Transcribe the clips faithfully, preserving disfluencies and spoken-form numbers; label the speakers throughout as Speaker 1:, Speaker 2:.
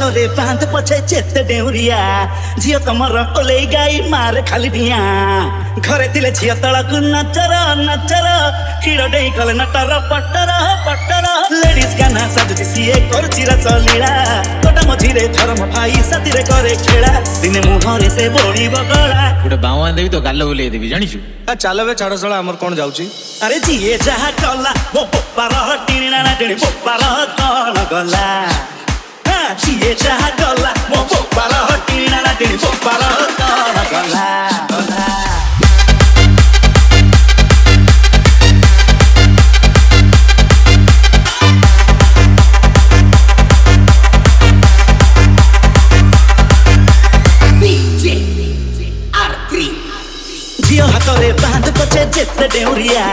Speaker 1: ହାତରେ ପାନ୍ଥ ପଛେ ଯେତେ ଡେଉରିଆ ଝିଅ ତମର କୋଲେଇ ଗାଈ ମାରେ ଖାଲି ଡିଆଁ ଘରେ ଥିଲେ ଝିଅ ତଳକୁ ନଚର ନଚର ହିଡ଼ ଡେଇଁ କଲେ ନଟର ପଟର ପଟର ଲେଡିଜ ଗାନା ସାଜୁଛି ସିଏ କରୁଛି ରସଲୀଳା ତୋଟା ମଝିରେ ଧର୍ମ ଭାଇ ସାଥିରେ କରେ ଖେଳା ଦିନେ ମୁହଁରେ ସେ ବୋଳିବ ଗଳା
Speaker 2: ଗୋଟେ ବାଉଆ ଦେବି ତ ଗାଲ ବୁଲେଇ ଦେବି ଜାଣିଛୁ।
Speaker 3: ଚାଲ ବେ ଛାଡ଼ ଶଳା ଆମର କ'ଣ ଯାଉଛି।
Speaker 1: ଆରେ ଯିଏ ଯାହା କଲା ମୋ ବୋପାର ଟିଣିଣା ଟିଣି ବୋପାର କ'ଣ ଗଲା ଯିଏ ଯାହା କଲା ମୋ ବୋପାର ଟିଣିଣା ଟିଣି ବୋପାର କ'ଣ ଗଲା ଗଲା ଝିଅ ହାତରେ ବାନ୍ଧ ପଛେ ଯେତେ ଡେଉରିଆ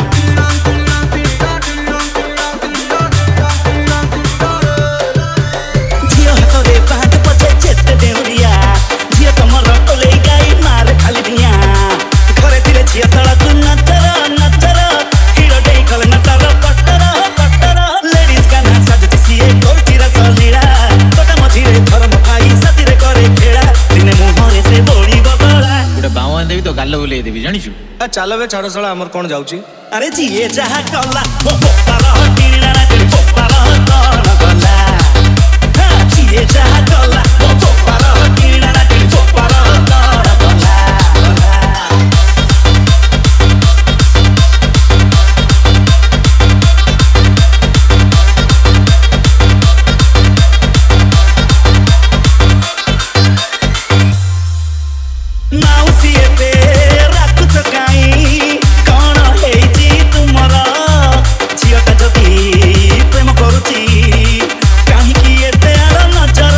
Speaker 1: ଝିଅ ହାତରେ ବାନ୍ଧ ପଛେ ଯେତେ ଡେଉରିଆ ଝିଅ ତମର କୋଲେଇ ଗାଈ ମାରେ ଖାଲି ଡିଆଁ ଘରେ ଥିଲେ ଝିଅ ତଳକୁ ନଚର ନଚର ହିଡ଼ ଡେଇଁ କଲେ ନଟର ପଟର ପଟର ଲେଡିଜ ଗାନା ସାଜୁଛି ସିଏ କରୁଛି ରସଲୀଳା ତୋଟା ମଝିରେ ଧର୍ମ ଭାଇ ସାଥିରେ କରେ ଖେଳା ଦିନେ ମୁହଁରେ ସେ ବୋଳିବ ଗଳା
Speaker 2: ଗୋଟେ ବାଉଆ ଦେବି ତ ଗାଲ ବୁଲେଇ ଦେବି ଜାଣିଛୁ।
Speaker 3: ଚାଲ ବେ ଛାଡ଼ ଶଳା ଆମର କ'ଣ ଯାଉଛି।
Speaker 1: ଆରେ ଯିଏ ଯାହା କଲା ମୋ ବୋପାର ଟିଣିଣା ଟିଣି ବୋପାର କ'ଣ ଗଲା ଯିଏ ଯାହା କଲା ମୋ ବୋପାର ଟିଣିଣା ଟିଣି ବୋପାର କ'ଣ ଗଲା ମାଉସୀ ଏବେ ରାଖୁଛ କାଇଁ କ'ଣ ହେଇଛି ତୁମର ଝିଅଟା ଯଦି ପ୍ରେମ କରୁଛି କାହିଁକି ଏତେ ଆର ନଜର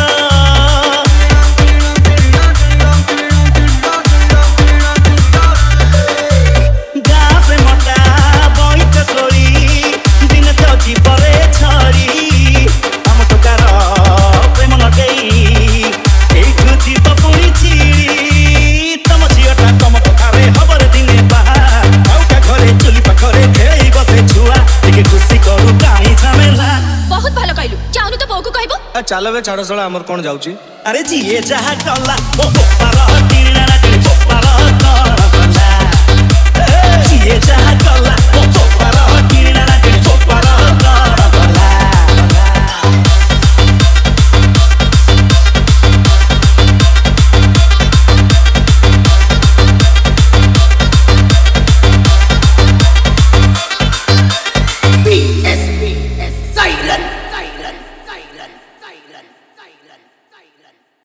Speaker 1: ଗାଁ ପ୍ରେମଟା ବଇଚ କୋଳି ଦିନେ ତ ଜୀବରେ ଛଡ଼ି ଆମ ଟୋକାର ପ୍ରେମ ନଟେଇ ଏଇଠୁ ଯିବ ପୁଣି ଛିଡ଼ି ତମ ଝିଅଟା ତମ କଥାରେ ହବରେ ଦିନେ ବାହା ଆଉକା ଘରେ ଚୁଲି ପାଖରେ ଖେଳି ବସେ ଛୁଆ ଟିକେ ଖୁସି କରୁ କାହିଁ ଝାମେଲା
Speaker 4: ବହୁତ ଭଲ କହିଲୁ ଚାହୁଁନୁ ତ ବୋଉକୁ କହିବୁ।
Speaker 3: ଚାଲ ବେ ଛାଡ଼ ଶଳା ଆମର କ'ଣ ଯାଉଛି।
Speaker 1: ଆରେ ଯିଏ ଯାହା କଲା ମୋ